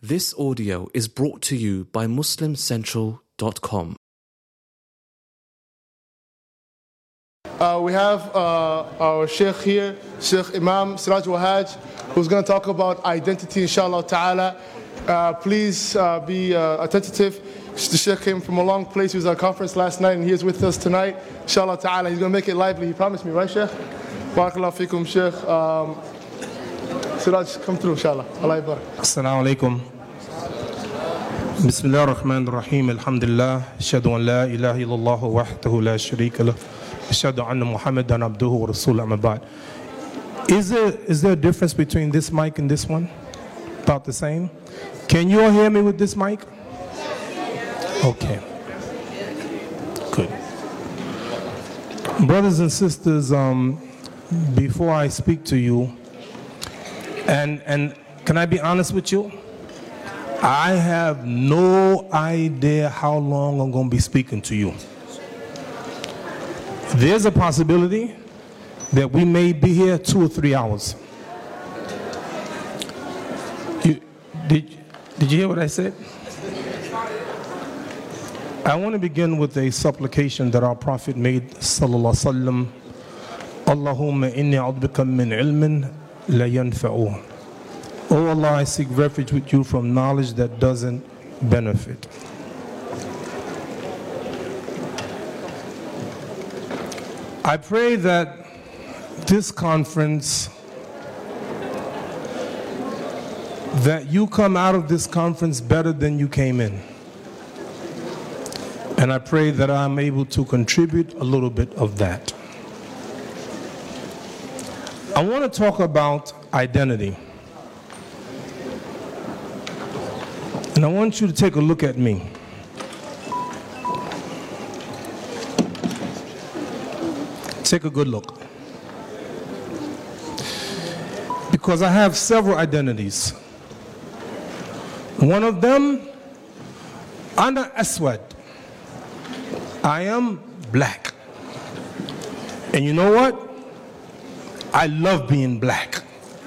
This audio is brought to you by MuslimCentral.com. We have our Sheikh here, Sheikh Imam Siraj Wahaj, who's going to talk about identity, inshallah ta'ala. Please be attentive. The Sheikh came from a long place. He was at a conference last night and he is with us tonight. Inshallah ta'ala, he's going to make it lively. He promised me, right, Sheikh? Barakallahu feekum, Sheikh. Siraj, come through, inshallah. Allah yabarak. Assalamu alaikum. Bismillah ar-Rahman ar-Rahim. Alhamdulillah. Ashhadu an la ilaha illallah wahdahu la sharika lah. Ashhadu anna Muhammadan abduhu wa rasuluhu amma ba'd. Is there a difference between this mic and this one? About the same? Can you all hear me with this mic? Okay. Good. Brothers and sisters, before I speak to you, and can I be honest with you? I have no idea how long I'm going to be speaking to you. There's a possibility that we may be here 2 or 3 hours. Did you hear what I said? I want to begin with a supplication that our Prophet made, sallallahu alaihi wasallam. Allahumma inni a'udhu min ilmin la yanfa'u. Oh Allah, I seek refuge with you from knowledge that doesn't benefit. I pray that this conference, that you come out of this conference better than you came in. And I pray that I'm able to contribute a little bit of that. I want to talk about identity. And I want you to take a look at me. Take a good look. Because I have several identities. One of them, Ana Aswad. I am black. And you know what? I love being black.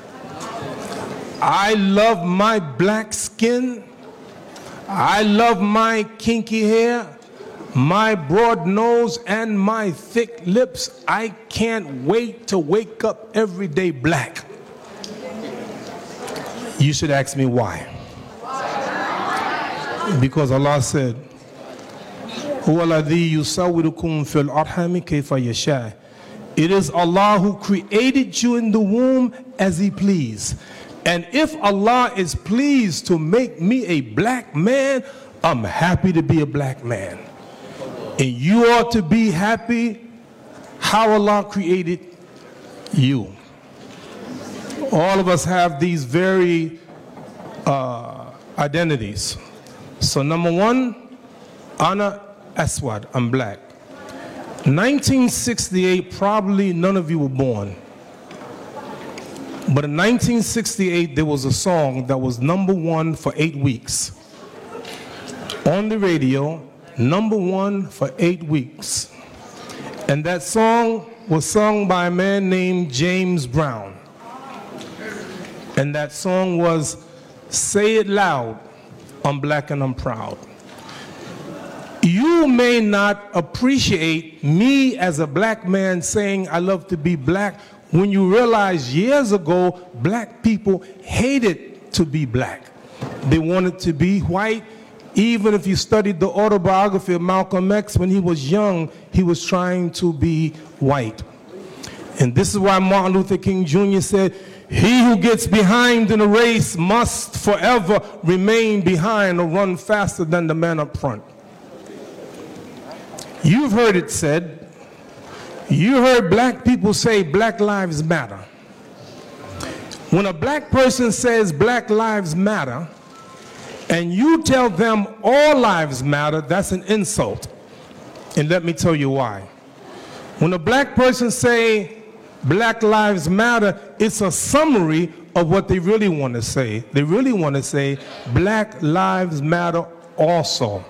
I love my black skin. I love my kinky hair, my broad nose, and my thick lips. I can't wait to wake up every day black. You should ask me why. Because Allah said, it is Allah who created you in the womb as He pleased. And if Allah is pleased to make me a black man, I'm happy to be a black man. And you ought to be happy how Allah created you. All of us have these very identities. So number one, Ana Aswad, I'm black. 1968, probably none of you were born. But in 1968, there was a song that was #1 for 8 weeks. On the radio, #1 for 8 weeks. And that song was sung by a man named James Brown. And that song was, "Say It Loud, I'm Black and I'm Proud." You may not appreciate me as a black man saying I love to be black when you realize years ago, black people hated to be black. They wanted to be white. Even if you studied the autobiography of Malcolm X, when he was young, he was trying to be white. And this is why Martin Luther King Jr. said, "He who gets behind in a race must forever remain behind or run faster than the man up front." You've heard it said, you heard black people say Black Lives Matter. When a black person says Black Lives Matter, and you tell them all lives matter, that's an insult. And let me tell you why. When a black person say Black Lives Matter, it's a summary of what they really want to say. They really want to say Black Lives Matter also.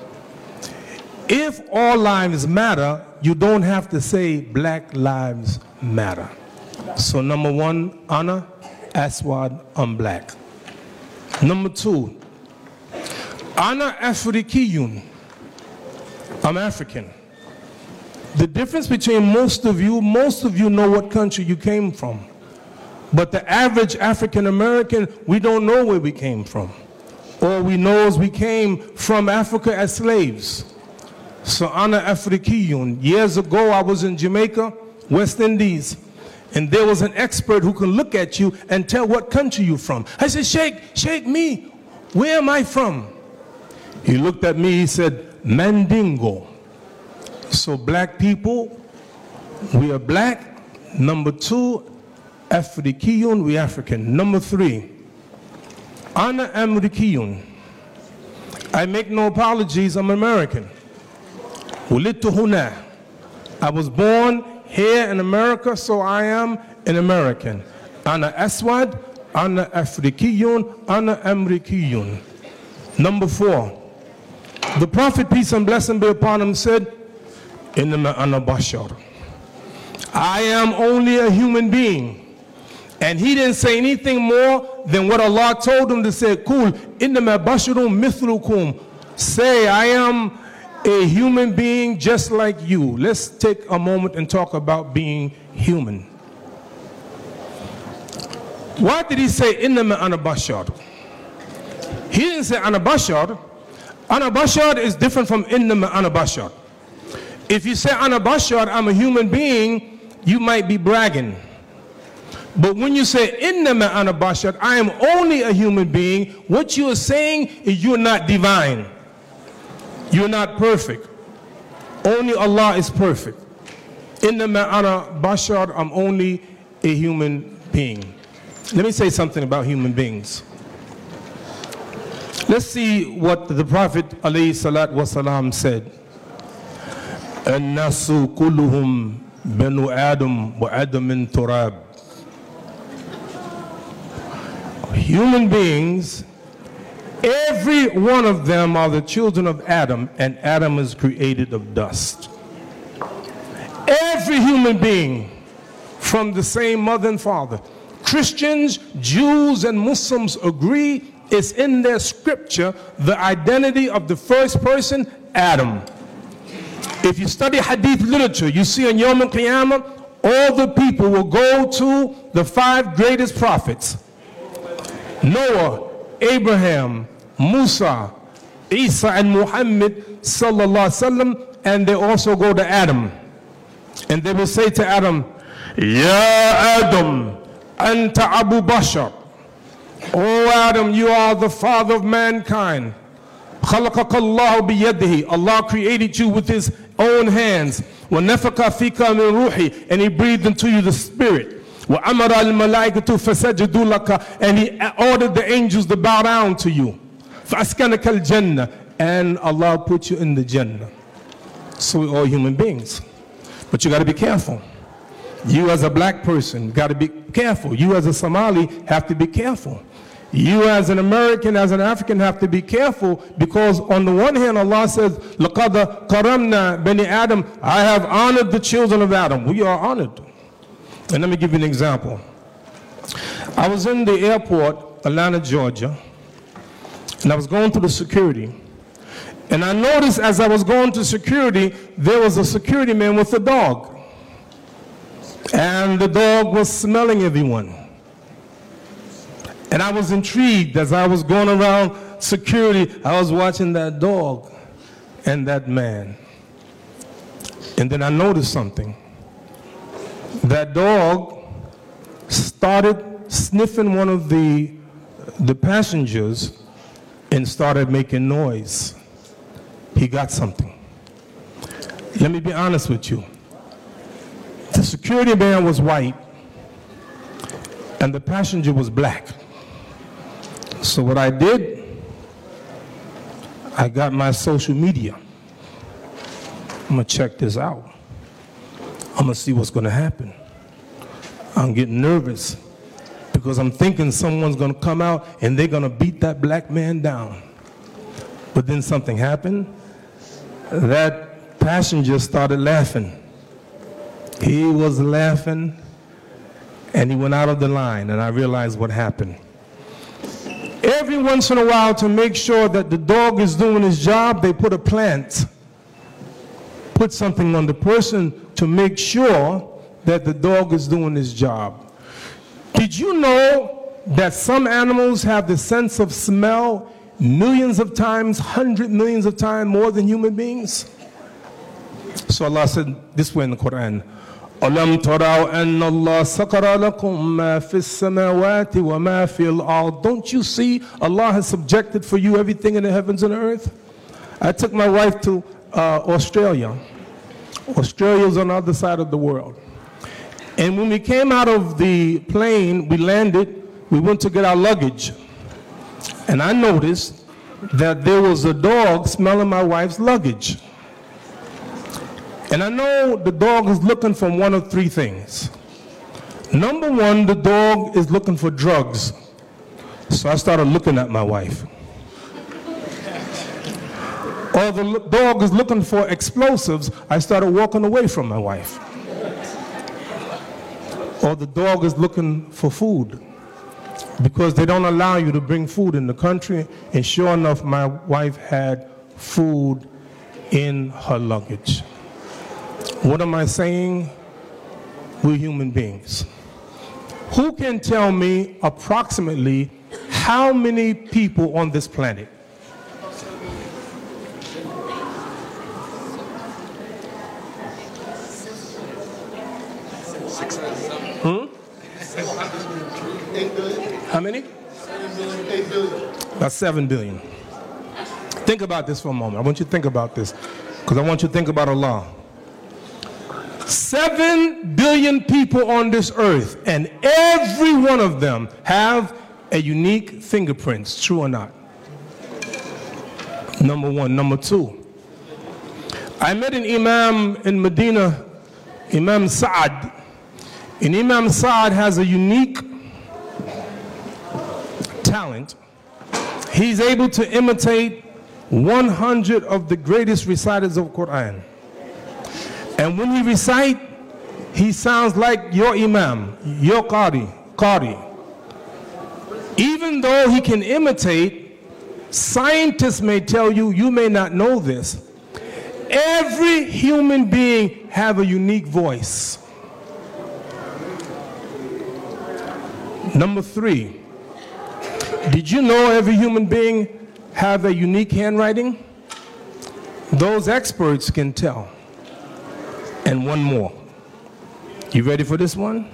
If all lives matter, you don't have to say Black Lives Matter. So #1, Ana Aswad, I'm black. Number 2, Ana Afrikiyun. I'm African. The difference between most of you know what country you came from. But the average African American, we don't know where we came from. All we know is we came from Africa as slaves. So Ana Afrikiyun. Years ago, I was in Jamaica, West Indies, and there was an expert who can look at you and tell what country you're from. I said, Sheikh me, where am I from? He looked at me, he said, Mandingo. So black people, we are black. Number 2, Afrikiyun, we African. Number 3, Ana Amerikiyun. I make no apologies, I'm American. Wulidtu huna. I was born here in America, so I am an American. Ana Aswad, Ana Afrikiyun, Ana Amerikiyun. Number 4, the Prophet, peace and blessing be upon him, said, Innama ana bashar. I am only a human being. And he didn't say anything more than what Allah told him to say. Kul, innama basharun mithlukum. Say, I am a human being just like you. Let's take a moment and talk about being human. Why did he say, innama ana bashar? He didn't say ana bashar. Ana bashar is different from innama ana bashar. If you say ana bashar, I'm a human being, you might be bragging. But when you say innama ana bashar, I am only a human being, what you are saying is you're not divine. You're not perfect. Only Allah is perfect. Innama ana bashar, I'm only a human being. Let me say something about human beings. Let's see what the Prophet ﷺ said. الناس كلهم بنو آدم وآدم من تراب. Human beings, every one of them are the children of Adam, and Adam is created of dust. Every human being from the same mother and father. Christians, Jews, and Muslims agree it's in their scripture the identity of the first person, Adam. If you study hadith literature, you see on Yom Al-Qiyamah, all the people will go to the 5 greatest prophets. Noah, Abraham, Musa, Isa, and Muhammad sallallahu alaihi wasallam, and they also go to Adam. And they will say to Adam, Ya Adam, anta Abu Bashar. Oh Adam, you are the father of mankind. خَلَقَكَ اللَّهُ بِيَدِهِ. Allah created you with his own hands. وَنَفَقَ فِيكَ مِنْ رُوحِهِ. And he breathed into you the spirit. وَأَمَرَ الْمَلَائِكَةُ فَسَجَدُوا لَكَ. And he ordered the angels to bow down to you. فَأَسْكَنَكَ الْجَنَّةِ. And Allah put you in the Jannah. So we're all human beings. But you got to be careful. You as a black person got to be careful. You as a Somali have to be careful. You as an American, as an African have to be careful, because on the one hand Allah says, لَقَدْ قَرَمْنَا بَنِي Adam. I have honored the children of Adam. We are honored. And let me give you an example. I was in the airport, Atlanta, Georgia, and I was going through the security. And I noticed as I was going to security, there was a security man with a dog. And the dog was smelling everyone. And I was intrigued as I was going around security. I was watching that dog and that man. And then I noticed something. That dog started sniffing one of the passengers and started making noise. He got something. Let me be honest with you. The security man was white and the passenger was black. So what I did, I got my social media. I'm gonna check this out. I'm gonna see what's gonna happen. I'm getting nervous because I'm thinking someone's gonna come out and they're gonna beat that black man down. But then something happened. That passenger started laughing. He was laughing and he went out of the line, and I realized what happened. Every once in a while, to make sure that the dog is doing his job, they put a plant. Put something on the person to make sure that the dog is doing his job. Did you know that some animals have the sense of smell millions of times, 100 millions of times more than human beings? So Allah said this way in the Quran, أَلَمْ تَرَوْا أَنَّ اللَّهَ سَخَرَ لَكُم مَّا فِي السَّمَاوَاتِ وَمَا فِي الْأَرْضِ. Don't you see Allah has subjected for you everything in the heavens and the earth? I took my wife to Australia. Australia's on the other side of the world. And when we came out of the plane, we landed, we went to get our luggage. And I noticed that there was a dog smelling my wife's luggage. And I know the dog is looking for one of three things. Number one, the dog is looking for drugs. So I started looking at my wife. Or the dog is looking for explosives. I started walking away from my wife. Or the dog is looking for food, because they don't allow you to bring food in the country. And sure enough, my wife had food in her luggage. What am I saying? We're human beings. Who can tell me approximately how many people on this planet? How many? 8 billion. About 7 billion. Think about this for a moment. I want you to think about this, because I want you to think about Allah. 7 billion people on this earth, and every one of them have a unique fingerprints, true or not? Number one. Number two, I met an Imam in Medina, Imam Sa'ad. And Imam Sa'ad has a unique talent. He's able to imitate 100 of the greatest reciters of Quran. And when he recite, he sounds like your Imam, your Qari. Even though he can imitate, scientists may tell you, you may not know this, every human being have a unique voice. Number three, did you know every human being have a unique handwriting? Those experts can tell. And one more. You ready for this one?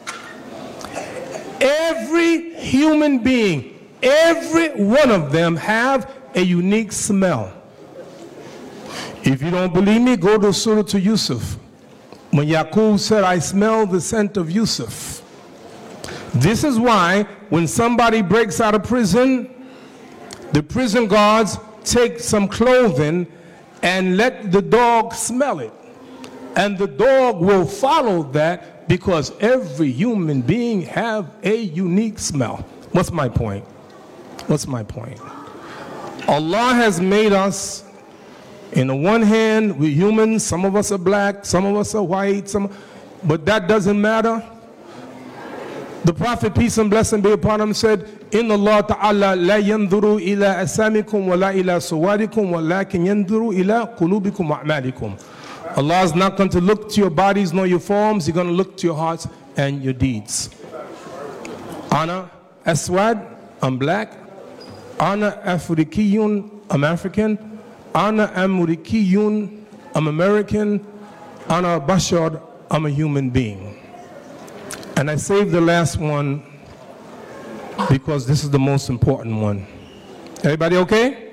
Every human being, every one of them have a unique smell. If you don't believe me, go to Surah to Yusuf. When Yaqub said, I smell the scent of Yusuf. This is why when somebody breaks out of prison, the prison guards take some clothing and let the dog smell it. And the dog will follow that, because every human being have a unique smell. What's my point? What's my point? Allah has made us, in the one hand, we're humans. Some of us are black, some of us are white, but that doesn't matter. The Prophet, peace and blessing be upon him, said, Inna Allah ta'ala la yanduru ila asamikum wa la ila suwadikum wa lakin yanduru ila qulubikum wa a'malikum. Allah is not going to look to your bodies nor your forms. He's going to look to your hearts and your deeds. Ana aswad, I'm black. Ana afrikiyun, I'm African. Ana amurikiyun, I'm American. Ana bashar, I'm a human being. And I saved the last one because this is the most important one. Everybody okay?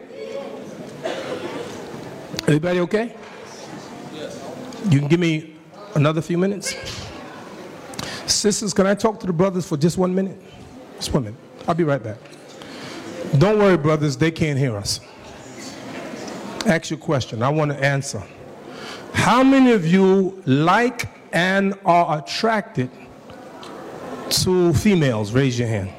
Everybody okay? You can give me another few minutes? Sisters, can I talk to the brothers for just 1 minute? Just 1 minute. I'll be right back. Don't worry, brothers, they can't hear us. Ask your question. I want to answer. How many of you like and are attracted to females? Raise your hand.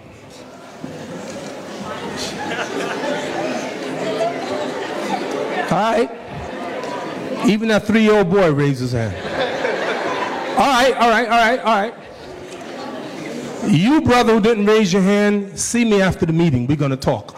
All right. Even that 3-year-old boy raised his hand. All right. You, brother, who didn't raise your hand, see me after the meeting. We're going to talk.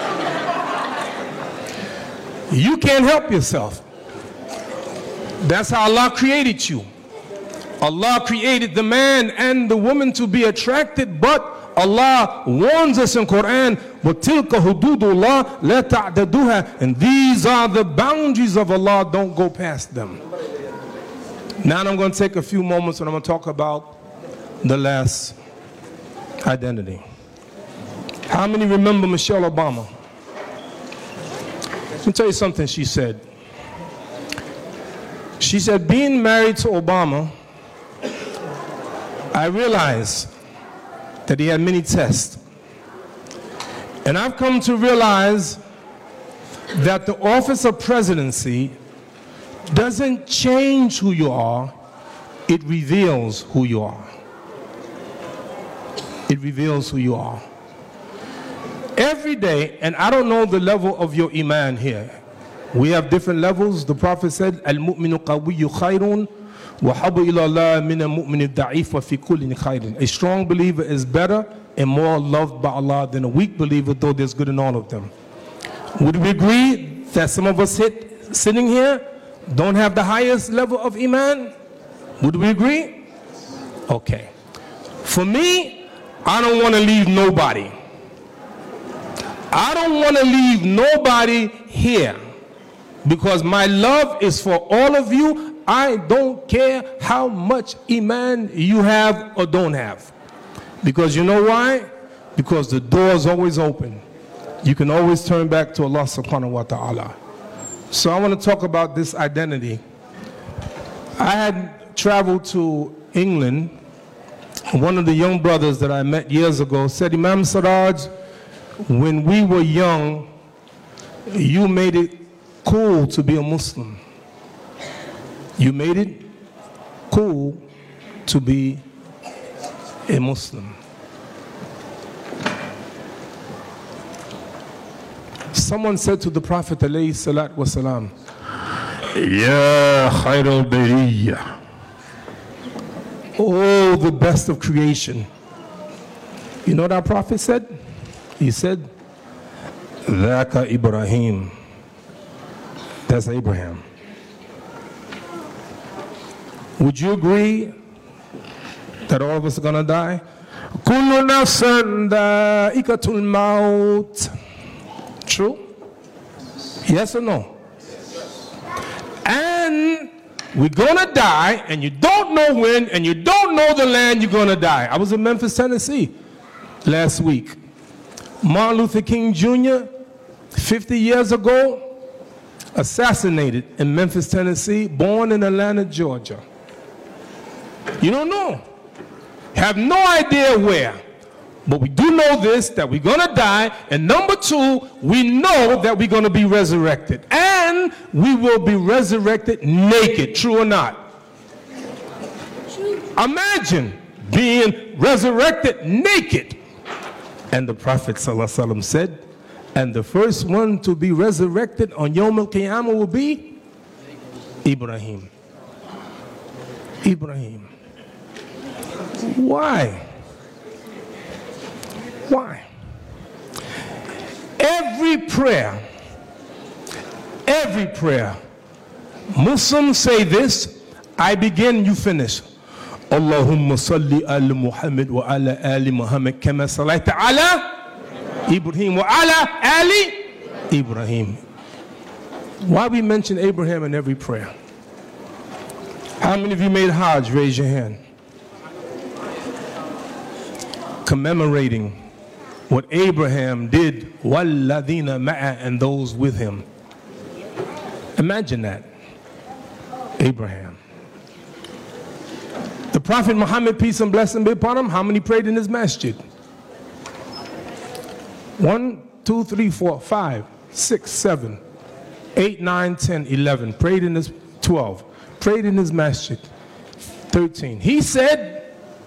You can't help yourself. That's how Allah created you. Allah created the man and the woman to be attracted, but Allah warns us in Quran, وَتِلْكَ حُدُودُ اللَّهِ لَا تَعْتَدُوهَا, and these are the boundaries of Allah, don't go past them. Now I'm going to take a few moments and I'm going to talk about the last identity. How many remember Michelle Obama? Let me tell you something she said. She said, being married to Obama, I realized that he had many tests. And I've come to realize that the office of presidency doesn't change who you are, it reveals who you are. It reveals who you are. Every day, and I don't know the level of your iman here. We have different levels. The Prophet said, Al-mu'minu qawiyyu khayrun wa habu ila Allah min al-mu'min al-da'if wa fi kullin khayrun. A strong believer is better and more loved by Allah than a weak believer, though there's good in all of them. Would we agree that some of us sitting here don't have the highest level of iman? Would we agree? Okay. For me, I don't want to leave nobody. I don't want to leave nobody here because my love is for all of you. I don't care how much iman you have or don't have. Because you know why? Because the door is always open. You can always turn back to Allah subhanahu wa ta'ala. So I want to talk about this identity. I had traveled to England. One of the young brothers that I met years ago said, Imam Siraj, when we were young, you made it cool to be a Muslim. You made it cool to be a Muslim. Someone said to the Prophet alayhi salatu wasalam, Ya khayr al-bariyya, oh, the best of creation. You know what our Prophet said? He said, Dhaka Ibrahim. That's Abraham. Would you agree that all of us are going to die? Kullu nafsan dha'iqatul maut. True? Yes or no? And we're going to die, and you don't know when, and you don't know the land you're going to die. I was in Memphis, Tennessee last week. Martin Luther King Jr., 50 years ago, assassinated in Memphis, Tennessee, born in Atlanta, Georgia. You don't know. Have no idea where. But we do know this, that we're going to die. And number two, we know that we're going to be resurrected. And we will be resurrected naked, true or not? Imagine being resurrected naked. And the Prophet ﷺ said, and the first one to be resurrected on Yawm al-Qiyamah will be Ibrahim. Ibrahim. Why? Why? Every prayer, Muslims say this, I begin, you finish. Allahumma salli ala Muhammad wa ala ali Muhammad kama sallaita ala Ibrahim wa ala ali Ibrahim. Why we mention Abraham in every prayer? How many of you made Hajj? Raise your hand. Commemorating what Abraham did, walladhina ma'a, and those with him. Imagine that. Abraham. The Prophet Muhammad, peace and blessing be upon him, how many prayed in his masjid? 1, 2, 3, 4, 5, 6, 7, 8, 9, 10, 11. Prayed in his 12. Prayed in his masjid. 13. He said,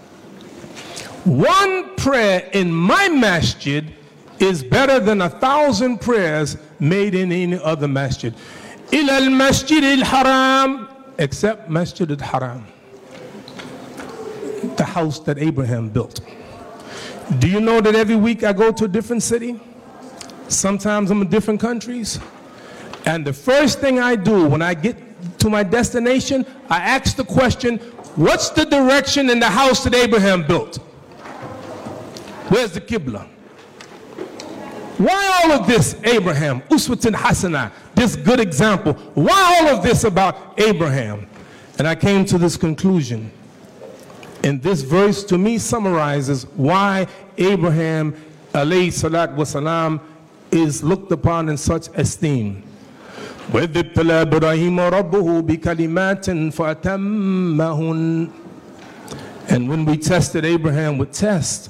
one prayer in my masjid is better than 1,000 prayers made in any other masjid. Ila al-masjid al-haram, except Masjid al-Haram, the house that Abraham built. Do you know that every week I go to a different city? Sometimes I'm in different countries. And the first thing I do when I get to my destination, I ask the question, what's the direction in the house that Abraham built? Where's the Qibla? Why all of this, Abraham? Uswatun Hasana, this good example. Why all of this about Abraham? And I came to this conclusion. And this verse to me summarizes why Abraham, alayhi salatu wasalam, is looked upon in such esteem. وَإِذِ ابْتَلَىٰ إِبْرَاهِيمَ رَبُّهُ بِكَلِمَاتٍ فَأَتَمَّهُنَّ. And when we tested Abraham with tests,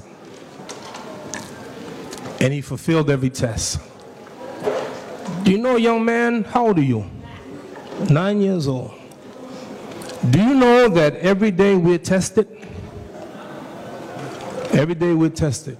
and he fulfilled every test. Do you know, young man, how old are you? 9 years old. Do you know that every day we're tested? Every day we're tested.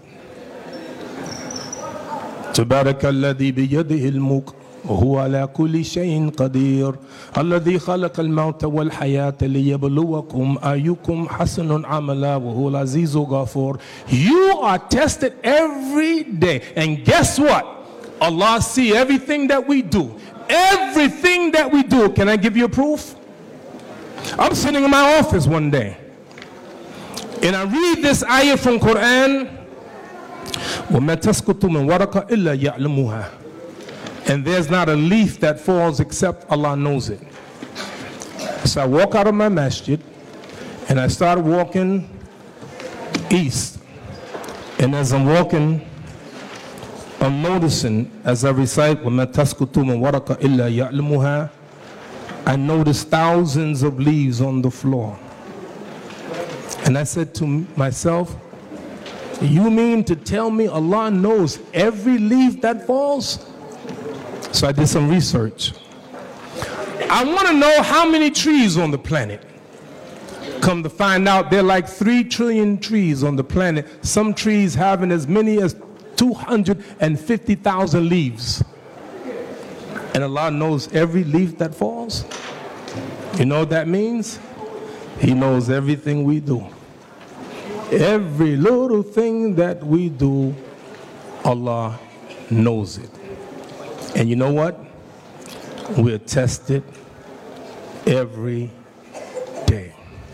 تبارك الذي بيده الملك وهو على كل شيء قدير الذي خلق الموت والحياة ليبلوكم أيكم حسن عملا وهو العزيز الغفور. You are tested every day. And guess what? Allah sees everything that we do. Everything that we do. Can I give you a proof? I'm sitting in my office one day and I read this ayah from Quran. وَمَا تَسْقُطُ مِنْ وَرَقَ إِلَّا يَعْلَمُهَا. And there's not a leaf that falls except Allah knows it. So I walk out of my masjid and I start walking east. And as I'm walking, I'm noticing as I recite وَمَا تَسْقُطُ مِنْ وَرَقَ إِلَّا يَعْلَمُهَا, I notice thousands of leaves on the floor. And I said to myself, you mean to tell me Allah knows every leaf that falls? So I did some research. I want to know how many trees on the planet. Come to find out, there are like 3 trillion trees on the planet. Some trees having as many as 250,000 leaves. And Allah knows every leaf that falls. You know what that means? He knows everything we do. Every little thing that we do, Allah knows it. And you know what? We're tested every day.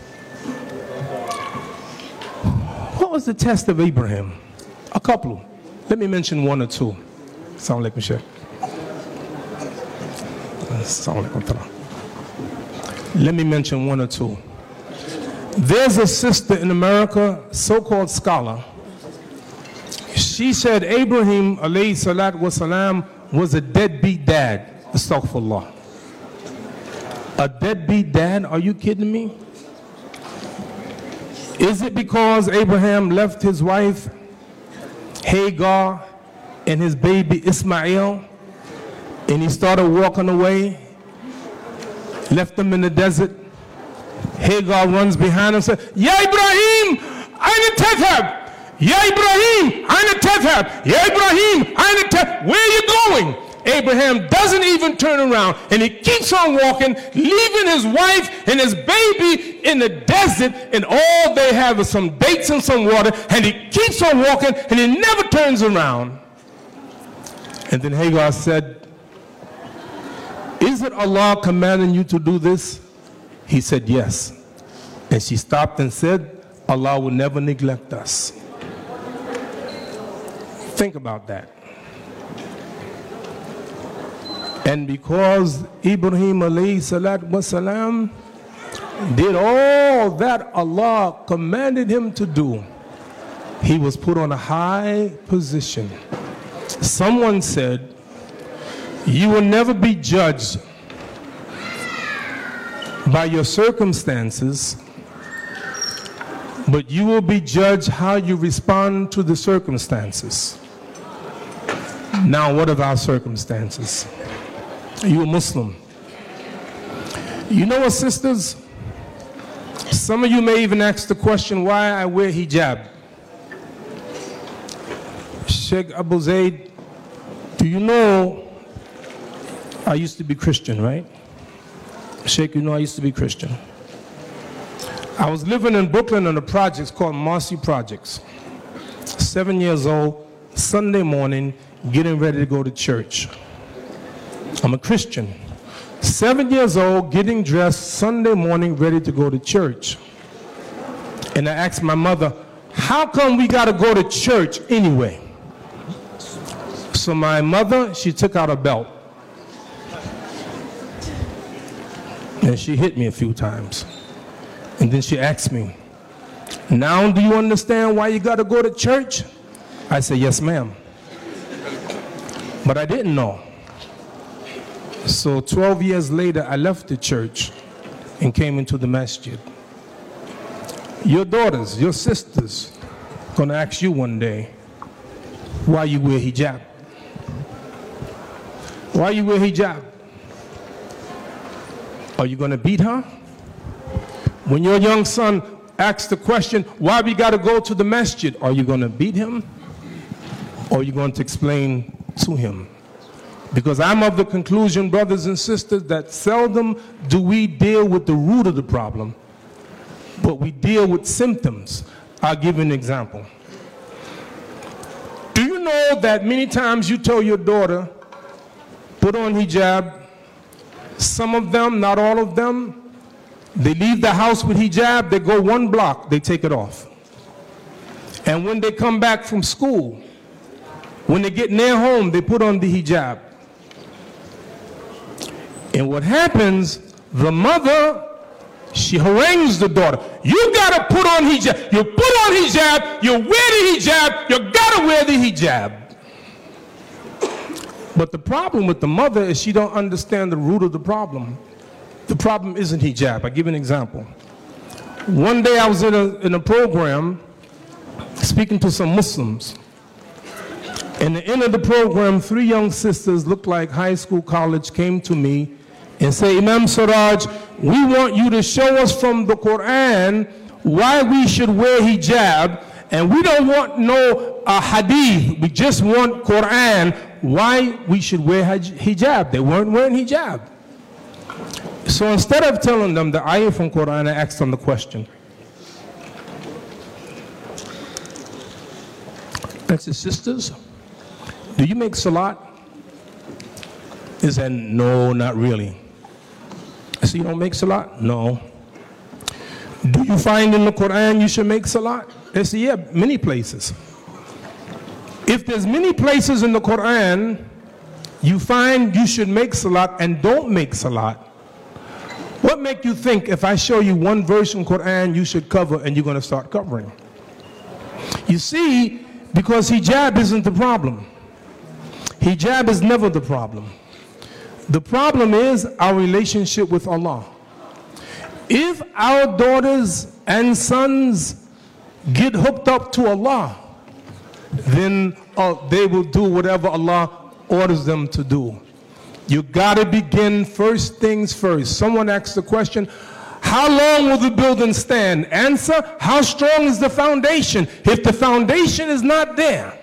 What was the test of Abraham? A couple. Let me mention one or two. Assalamu alaikum, Sheikh. Assalamu alaikum. Let me mention one or two. There's a sister in America, so-called scholar. She said Abraham, alayhi salatu wasalam, was a deadbeat dad. Astaghfirullah. A deadbeat dad? Are you kidding me? Is it because Abraham left his wife Hagar and his baby Ismail and he started walking away, left them in the desert? Hagar runs behind him and says, Ya Ibrahim, aina tadhhab? Ya Ibrahim, aina tadhhab? Ya Ibrahim, aina tadhhab? Where are you going? Abraham doesn't even turn around and he keeps on walking, leaving his wife and his baby in the desert, and all they have is some dates and some water, and he keeps on walking and he never turns around. And then Hagar said, is it Allah commanding you to do this? He said, yes. And she stopped and said, Allah will never neglect us. Think about that. And because Ibrahim alayhi salatu wasalam did all that Allah commanded him to do, he was put on a high position. Someone said, you will never be judged by your circumstances, but you will be judged how you respond to the circumstances. Now, what of our circumstances? Are you a Muslim? You know what, sisters? Some of you may even ask the question why I wear hijab. Sheikh Abu Zaid, do you know I used to be Christian, right? Sheikh, you know I used to be Christian. I was living in Brooklyn on the projects called Marcy Projects. 7 years old, Sunday morning, getting ready to go to church. I'm a Christian. 7 years old, getting dressed, Sunday morning, ready to go to church. And I asked my mother, how come we got to go to church anyway? So my mother, she took out a belt. And she hit me a few times. And then she asked me, now do you understand why you got to go to church? I said, yes, ma'am. But I didn't know. So 12 years later, I left the church and came into the masjid. Your daughters, your sisters, gonna ask you one day, why you wear hijab? Why you wear hijab? Are you gonna beat her? When your young son asks the question, why we gotta go to the masjid, are you gonna beat him? Or are you going to explain to him? Because I'm of the conclusion, brothers and sisters, that seldom do we deal with the root of the problem, but we deal with symptoms. I'll give you an example. Do you know that many times you tell your daughter, put on hijab, some of them, not all of them, they leave the house with hijab, they go 1 block, they take it off. And when they come back from school, when they get near home, they put on the hijab. And what happens, the mother, she harangues the daughter. You gotta put on hijab. You put on hijab, you wear the hijab, you gotta wear the hijab. But the problem with the mother is she don't understand the root of the problem. The problem isn't hijab. I'll give you an example. One day I was in a program speaking to some Muslims. In the end of the program, 3 young sisters, looked like high school, college, came to me and say, Imam Siraj, we want you to show us from the Quran why we should wear hijab, and we don't want no hadith, we just want Quran, why we should wear hijab. They weren't wearing hijab. So instead of telling them the ayah from Quran, I asked them the question. I said, sisters, do you make salat? They said, no, not really. I said, you don't make salat? No. Do you find in the Quran you should make salat? They said, yeah, many places. If there's many places in the Quran you find you should make salat and don't make salat, what make you think if I show you one verse in Quran you should cover and you're going to start covering? You see, because hijab isn't the problem. Hijab is never the problem. The problem is our relationship with Allah. If our daughters and sons get hooked up to Allah, then they will do whatever Allah orders them to do. You gotta begin first things first. Someone asked the question, how long will the building stand? Answer, how strong is the foundation? If the foundation is not there,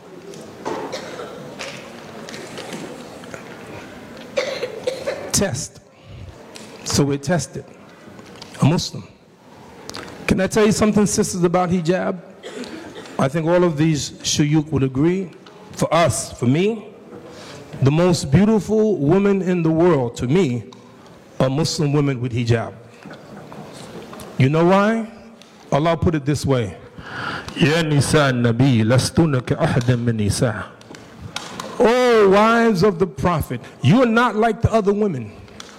test. So we're tested. A Muslim. Can I tell you something, sisters, about hijab? I think all of these shuyukh would agree. For us, for me, the most beautiful woman in the world, to me, are Muslim women with hijab. You know why? Allah put it this way. Ya nisa an-nabi lastuna ka'ahadan min nisa. Oh, wives of the Prophet, you are not like the other women.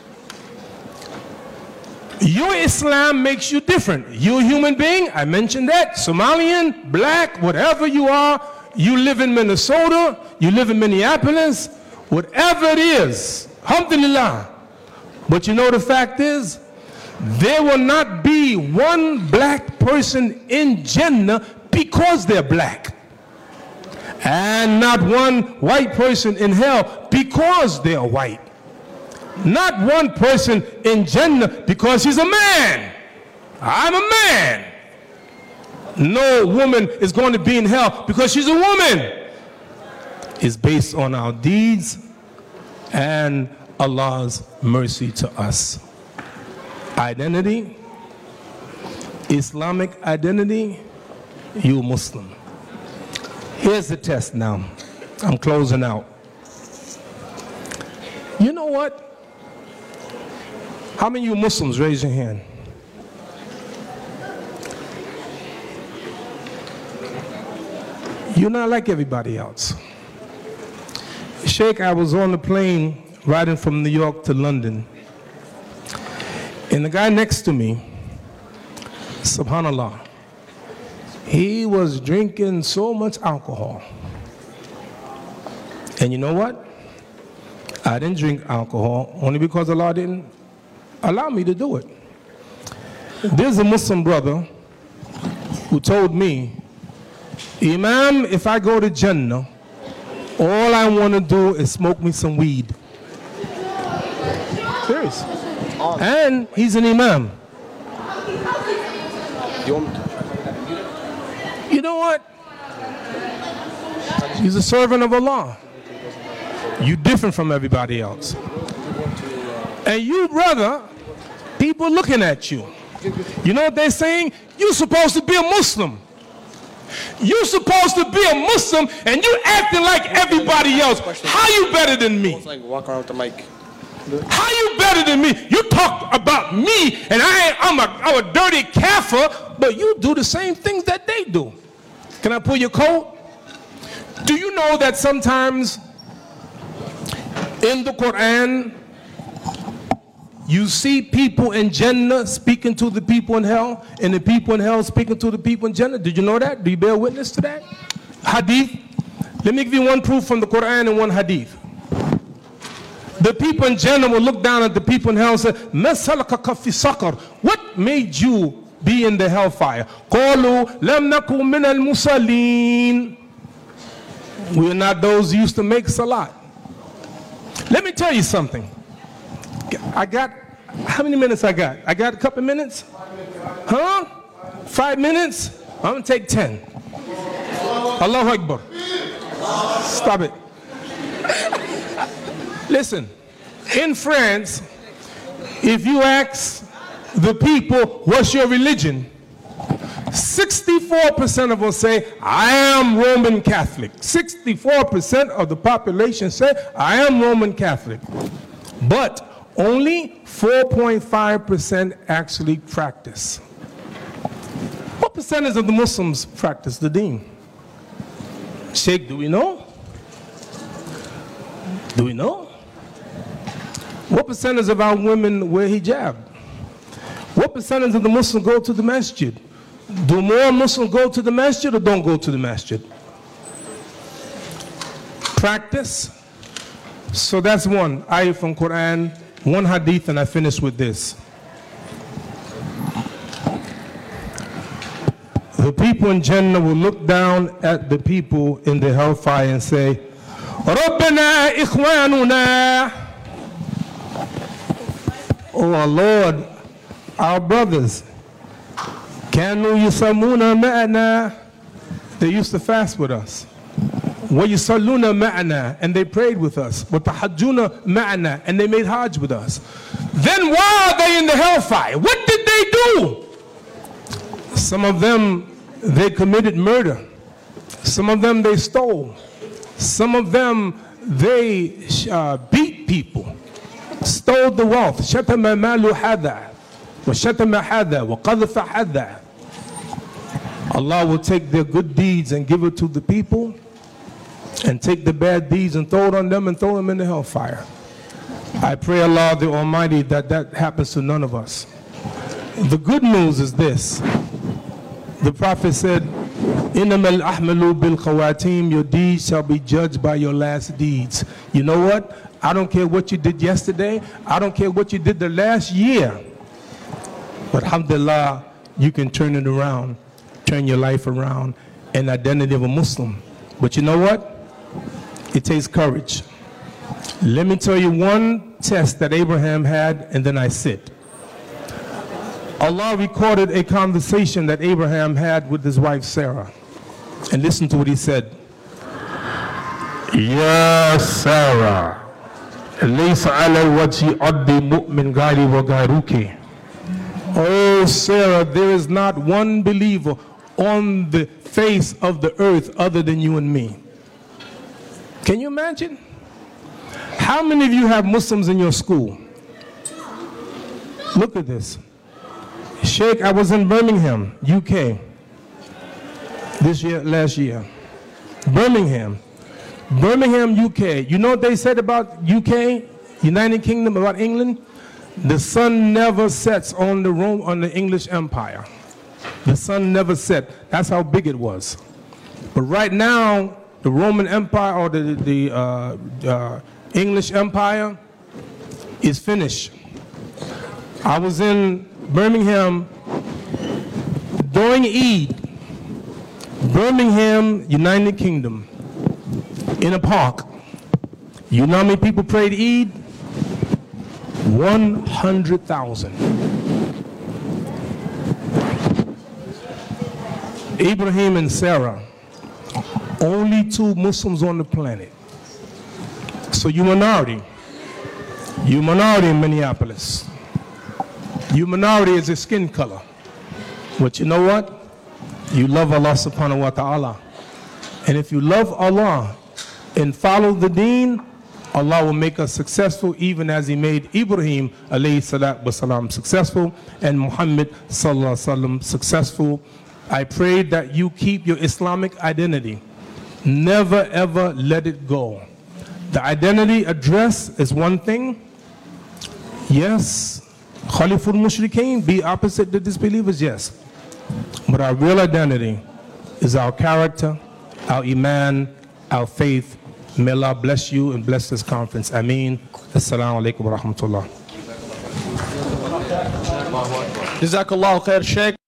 Your Islam makes you different. You're a human being, I mentioned that. Somalian, black, whatever you are. You live in Minnesota, you live in Minneapolis, whatever it is, alhamdulillah. But you know the fact is, there will not be one black person in Jannah because they're black. And not one white person in hell because they are white. Not one person in Jannah because he's a man. I'm a man. No woman is going to be in hell because she's a woman. It's based on our deeds and Allah's mercy to us. Identity, Islamic identity, you're Muslim. Here's the test now. I'm closing out. You know what? How many of you Muslims, raise your hand? You're not like everybody else. Sheikh, I was on the plane riding from New York to London, and the guy next to me, subhanallah, he was drinking so much alcohol. And you know what? I didn't drink alcohol only because Allah didn't allow me to do it. There's a Muslim brother who told me, Imam, if I go to Jannah, all I want to do is smoke me some weed. Serious. And he's an Imam. You know what? He's a servant of Allah. You're different from everybody else. And you, brother, people looking at you. You know what they're saying? You're supposed to be a Muslim. You're supposed to be a Muslim, and you acting like everybody else. How you better than me? Walk around with the mic. How you better than me? You talk about me, and I'm a dirty kafir, but you do the same things that they do. Can I pull your coat? Do you know that sometimes in the Quran, you see people in Jannah speaking to the people in hell, and the people in hell speaking to the people in Jannah? Did you know that? Do you bear witness to that? Hadith. Let me give you one proof from the Quran and one hadith. The people in Jannah will look down at the people in hell and say, مَا سَلَكَكَ فِي سَقَرَ? What made you be in the hellfire? قَالُوا لَمْ نَكُ مِنَ الْمُصَلِّينَ. We are not those who used to make salat. Let me tell you something. I got, how many minutes I got? I got a couple minutes? Huh? 5 minutes? I'm going to take 10. Allahu Akbar. Stop it. Listen, in France, if you ask the people, what's your religion? 64% of them say, I am Roman Catholic. 64% of the population say, I am Roman Catholic. But only 4.5% actually practice. What percentage of the Muslims practice the deen? Sheikh, do we know? Do we know? What percentage of our women wear hijab? What percentage of the Muslims go to the masjid? Do more Muslims go to the masjid or don't go to the masjid? Practice. So that's one ayah from Quran, one hadith, and I finish with this. The people in Jannah will look down at the people in the hellfire and say, رَبَّنَا إِخْوَانُنَا. Oh our Lord, our brothers, كَانُوا يُصَلُّونَ مَعَنَا. They used to fast with us. وَيُصَلُّونَ مَعَنَا. And they prayed with us. وَتَحَجُّونَ مَعَنَا. And they made hajj with us. Then why are they in the hellfire? What did they do? Some of them, they committed murder. Some of them, they stole. Some of them, they beat people, stole the wealth. شَتَمَ مَالُ هَذَا وَشَتَمَ هَذَا وَقَذَفَ هَذَا. Allah will take their good deeds and give it to the people, and take the bad deeds and throw it on them and throw them in the hellfire. I pray Allah the Almighty that that happens to none of us. The good news is this. The Prophet said, إِنَّمَا الْأَحْمَلُ بِالْخَوَاتِيمِ. Your deeds shall be judged by your last deeds. You know what? I don't care what you did yesterday. I don't care what you did the last year. But alhamdulillah, you can turn it around, turn your life around, and identity of a Muslim. But you know what? It takes courage. Let me tell you one test that Abraham had, and then I sit. Allah recorded a conversation that Abraham had with his wife Sarah. And listen to what he said. Ya Sarah, laysa ala wajhi addi mu'min ghairi wa ghairuki. Oh Sarah, there is not one believer on the face of the earth other than you and me. Can you imagine? How many of you have Muslims in your school? Look at this. Sheikh, I was in Birmingham, UK, last year. Birmingham, UK. You know what they said about UK, United Kingdom, about England? The sun never sets on the English Empire. The sun never set. That's how big it was. But right now, the Roman Empire or the English Empire is finished. I was in Birmingham during Eid, Birmingham, United Kingdom, in a park. You know how many people prayed Eid? 100,000. Abraham and Sarah, only 2 Muslims on the planet. So you minority. You minority in Minneapolis. You minority is a skin color. But you know what? You love Allah subhanahu wa ta'ala. And if you love Allah and follow the deen, Allah will make us successful, even as He made Ibrahim alayhi salatu wasalam successful and Muhammad sallallahu alaihi wasallam successful. I pray that you keep your Islamic identity. Never ever let it go. The identity address is one thing. Yes, Khaliful Mushrikeen, be opposite the disbelievers, yes. But our real identity is our character, our iman, our faith. May Allah bless you and bless this conference. Ameen. Assalamu alaikum wa rahmatullah. Jazakallah khair, Sheikh.